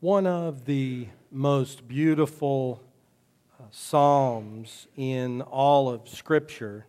One of the most beautiful psalms in all of Scripture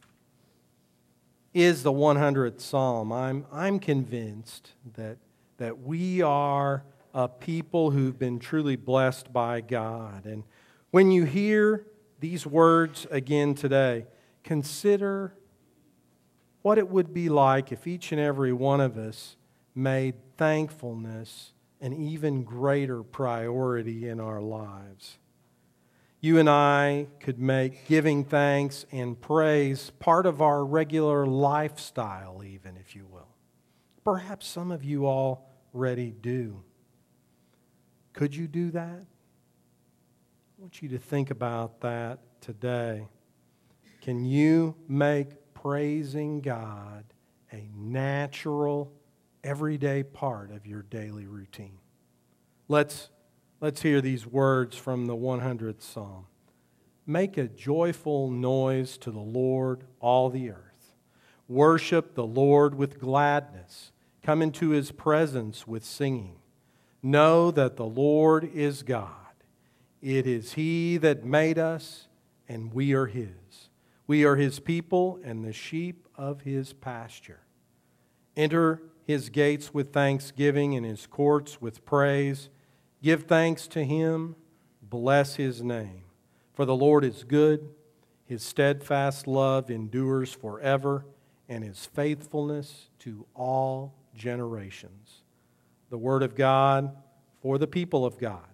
is the 100th Psalm. I'm convinced that we are a people who've been truly blessed by God. And when you hear these words again today, consider what it would be like if each and every one of us made thankfulness an even greater priority in our lives. You and I could make giving thanks and praise part of our regular lifestyle, even, if you will. Perhaps some of you already do. Could you do that? I want you to think about that today. Can you make praising God a natural, everyday part of your daily routine? Let's hear these words from the 100th Psalm. Make a joyful noise to the Lord, all the earth. Worship the Lord with gladness. Come into His presence with singing. Know that the Lord is God. It is He that made us, and we are His. We are His people and the sheep of His pasture. Enter His gates with thanksgiving and His courts with praise. Give thanks to Him, bless His name. For the Lord is good, His steadfast love endures forever, and His faithfulness to all generations. The Word of God for the people of God.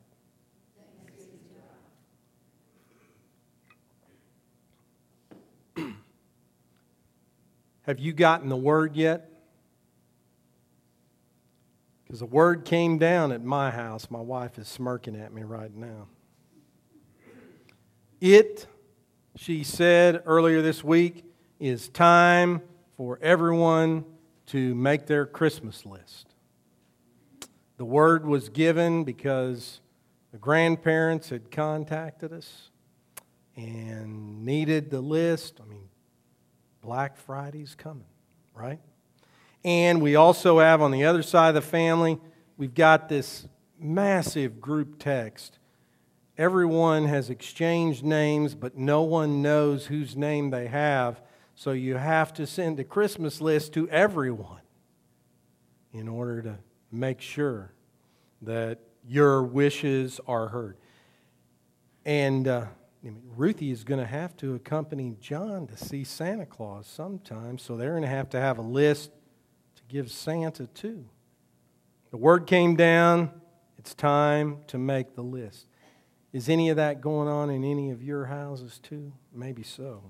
Have you gotten the Word yet? Because the Word came down at my house. My wife is smirking at me right now. She said earlier this week, is time for everyone to make their Christmas list. The Word was given because the grandparents had contacted us and needed the list. Black Friday's coming, right? And we also have on the other side of the family, we've got this massive group text. Everyone has exchanged names, but no one knows whose name they have. So you have to send a Christmas list to everyone in order to make sure that your wishes are heard. And Ruthie is going to have to accompany John to see Santa Claus sometime, so they're going to have a list to give Santa too. The Word came down. It's time to make the list. Is any of that going on in any of your houses too? Maybe so.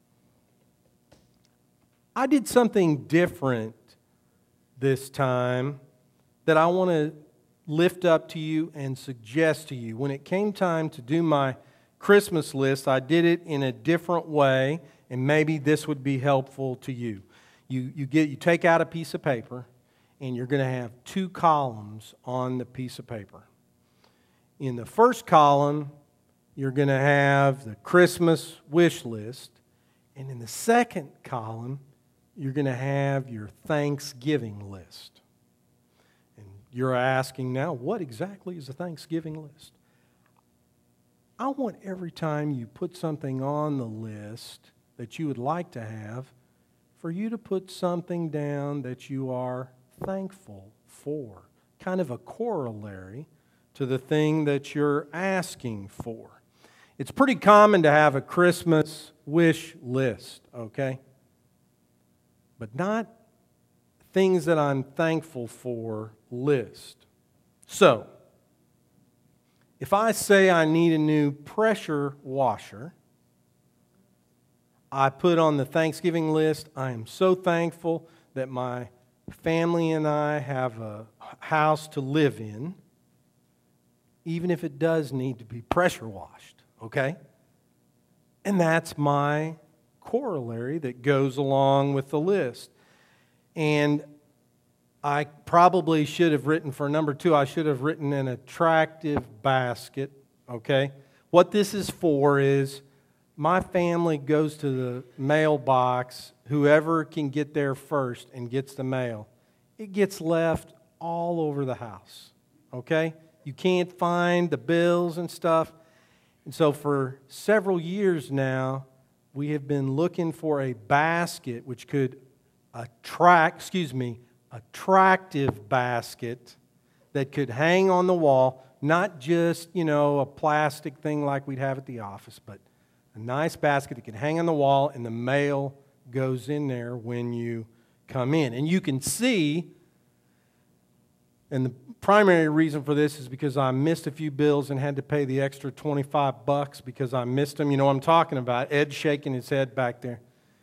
I did something different this time that I want to lift up to you and suggest to you. When it came time to do my Christmas list, I did it in a different way, and maybe this would be helpful to you. You take out a piece of paper, and you're going to have two columns on the piece of paper. In the first column, you're going to have the Christmas wish list, and in the second column, you're going to have your Thanksgiving list. And you're asking now, what exactly is a Thanksgiving list? I want every time you put something on the list that you would like to have, for you to put something down that you are thankful for, kind of a corollary to the thing that you're asking for. It's pretty common to have a Christmas wish list, okay? But not things that I'm thankful for list. So, if I say I need a new pressure washer, I put on the Thanksgiving list, I am so thankful that my family and I have a house to live in, even if it does need to be pressure washed, okay? And that's my corollary that goes along with the list. And I probably should have written for number 2, I should have written an attractive basket, okay? What this is for is my family goes to the mailbox, whoever can get there first and gets the mail. It gets left all over the house, okay? You can't find the bills and stuff. And so for several years now, we have been looking for a basket which could attractive basket that could hang on the wall, not just, a plastic thing like we'd have at the office, but a nice basket that could hang on the wall and the mail goes in there when you come in. And you can see, and the primary reason for this is because I missed a few bills and had to pay the extra $25 because I missed them. You know what I'm talking about. Ed's shaking his head back there.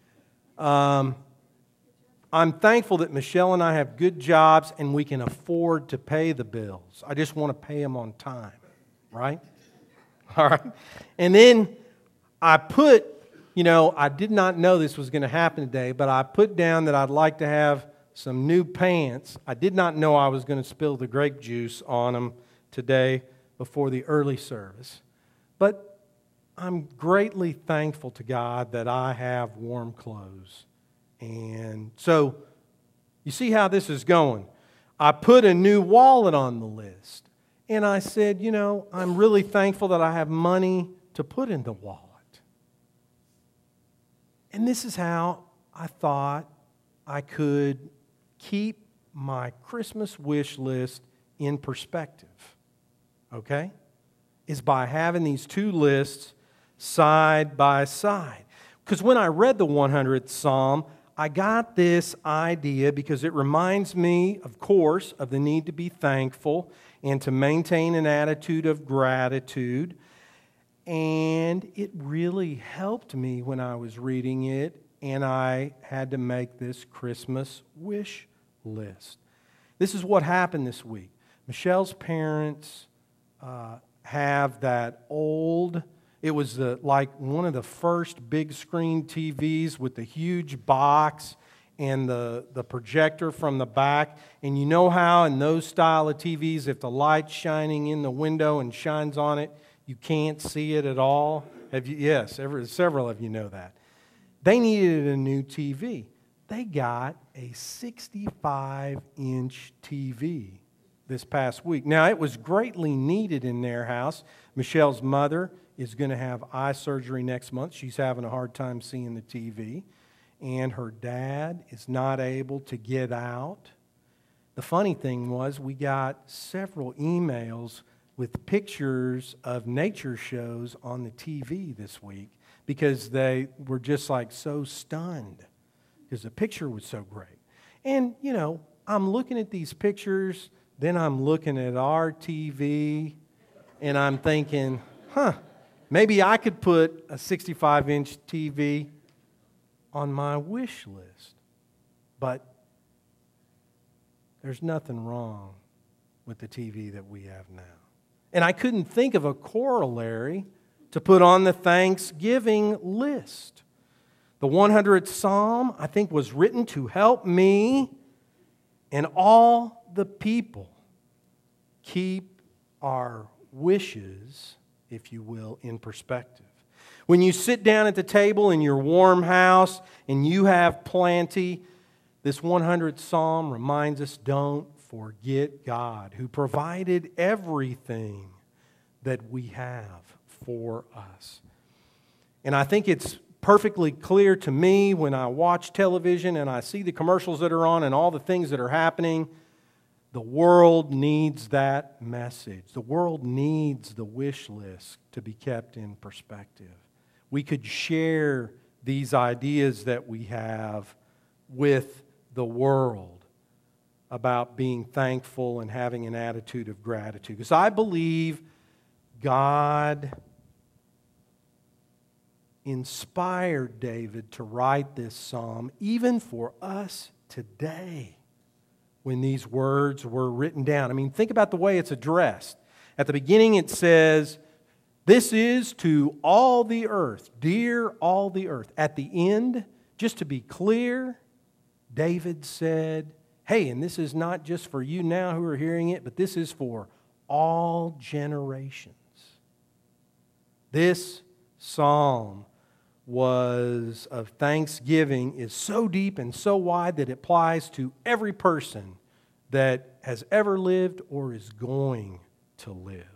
I'm thankful that Michelle and I have good jobs and we can afford to pay the bills. I just want to pay them on time, right? All right. And then I put, I did not know this was going to happen today, but I put down that I'd like to have some new pants. I did not know I was going to spill the grape juice on them today before the early service. But I'm greatly thankful to God that I have warm clothes. And so, you see how this is going. I put a new wallet on the list. And I said, I'm really thankful that I have money to put in the wallet. And this is how I thought I could keep my Christmas wish list in perspective. Okay? Is by having these two lists side by side. Because when I read the 100th Psalm, I got this idea because it reminds me, of course, of the need to be thankful and to maintain an attitude of gratitude. And it really helped me when I was reading it, and I had to make this Christmas wish list. This is what happened this week. Michelle's parents have that old... It was like one of the first big screen TVs with the huge box and the projector from the back. And you know how in those style of TVs, if the light's shining in the window and shines on it, you can't see it at all? Yes, several of you know that. They needed a new TV. They got a 65-inch TV this past week. Now, it was greatly needed in their house. Michelle's mother is going to have eye surgery next month. She's having a hard time seeing the TV. And her dad is not able to get out. The funny thing was we got several emails with pictures of nature shows on the TV this week because they were just like so stunned because the picture was so great. And, I'm looking at these pictures, then I'm looking at our TV, and I'm thinking, maybe I could put a 65-inch TV on my wish list. But there's nothing wrong with the TV that we have now. And I couldn't think of a corollary to put on the Thanksgiving list. The 100th Psalm, I think, was written to help me and all the people keep our wishes, if you will, in perspective. When you sit down at the table in your warm house and you have plenty, this 100th Psalm reminds us, don't forget God, who provided everything that we have for us. And I think it's perfectly clear to me when I watch television and I see the commercials that are on and all the things that are happening. The world needs that message. The world needs the wish list to be kept in perspective. We could share these ideas that we have with the world about being thankful and having an attitude of gratitude. Because I believe God inspired David to write this psalm even for us today when these words were written down. I mean, think about the way it's addressed. At the beginning it says, "This is to all the earth, dear all the earth." At the end, just to be clear, David said, hey, and this is not just for you now who are hearing it, but this is for all generations. This psalm of thanksgiving is so deep and so wide that it applies to every person that has ever lived or is going to live.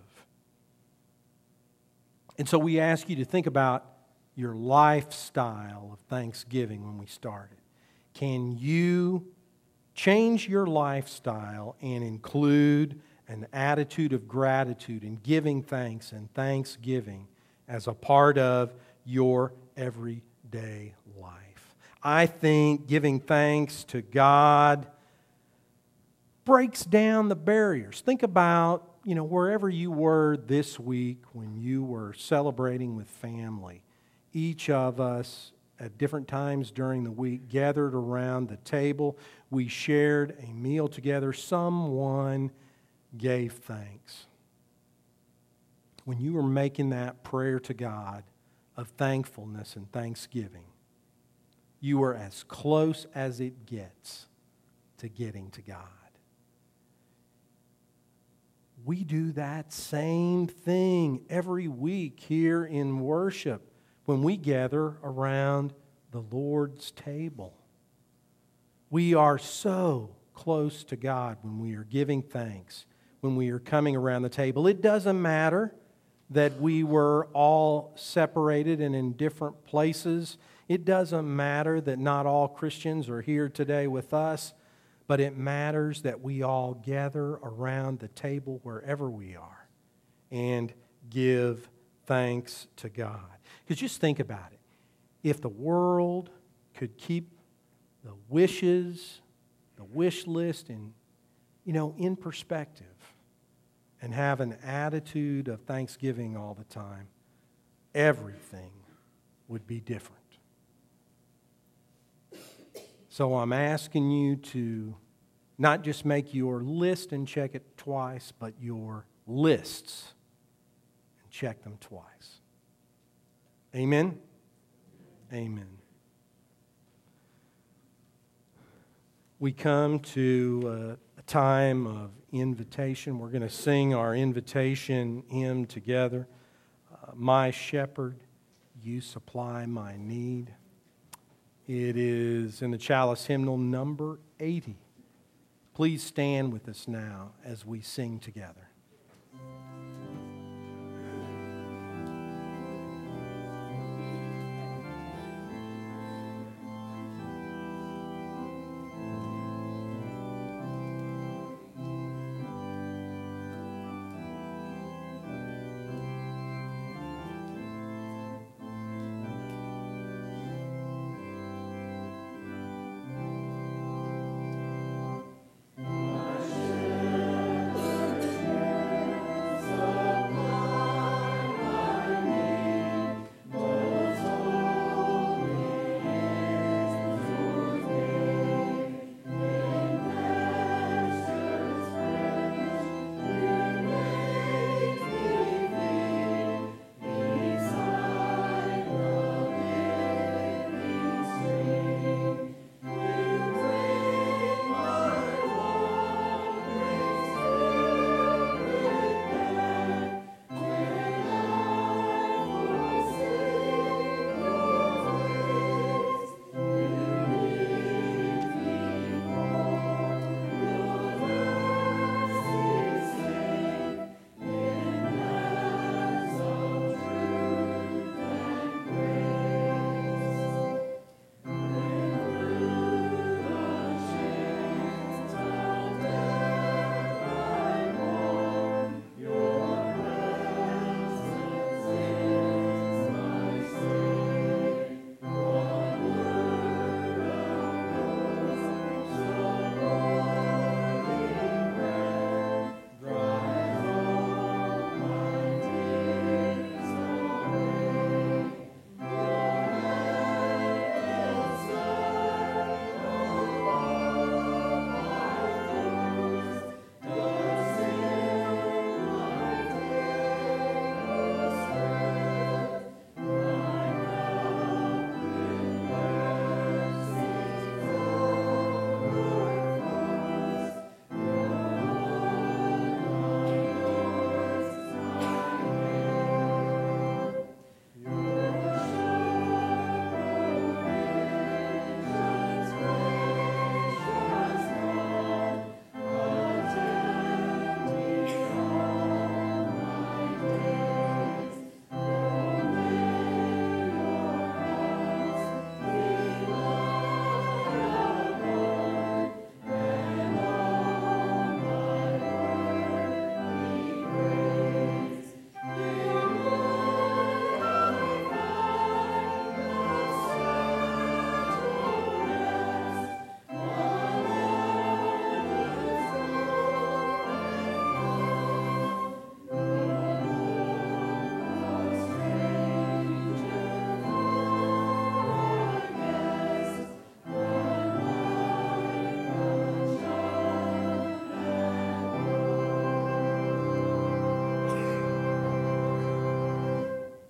And so we ask you to think about your lifestyle of thanksgiving when we started. Can you change your lifestyle and include an attitude of gratitude and giving thanks and thanksgiving as a part of your everyday life? I think giving thanks to God breaks down the barriers. Think about, wherever you were this week when you were celebrating with family. Each of us at different times during the week gathered around the table. We shared a meal together. Someone gave thanks. When you were making that prayer to God of thankfulness and thanksgiving, you were as close as it gets to getting to God. We do that same thing every week here in worship when we gather around the Lord's table. We are so close to God when we are giving thanks, when we are coming around the table. It doesn't matter that we were all separated and in different places. It doesn't matter that not all Christians are here today with us. But it matters that we all gather around the table wherever we are and give thanks to God. Because just think about it. If the world could keep the wishes, the wish list in perspective and have an attitude of thanksgiving all the time, everything would be different. So I'm asking you to not just make your list and check it twice, but your lists and check them twice. Amen? Amen. We come to a time of invitation. We're going to sing our invitation hymn together. My shepherd, you supply my need. It is in the Chalice hymnal number 80. Please stand with us now as we sing together.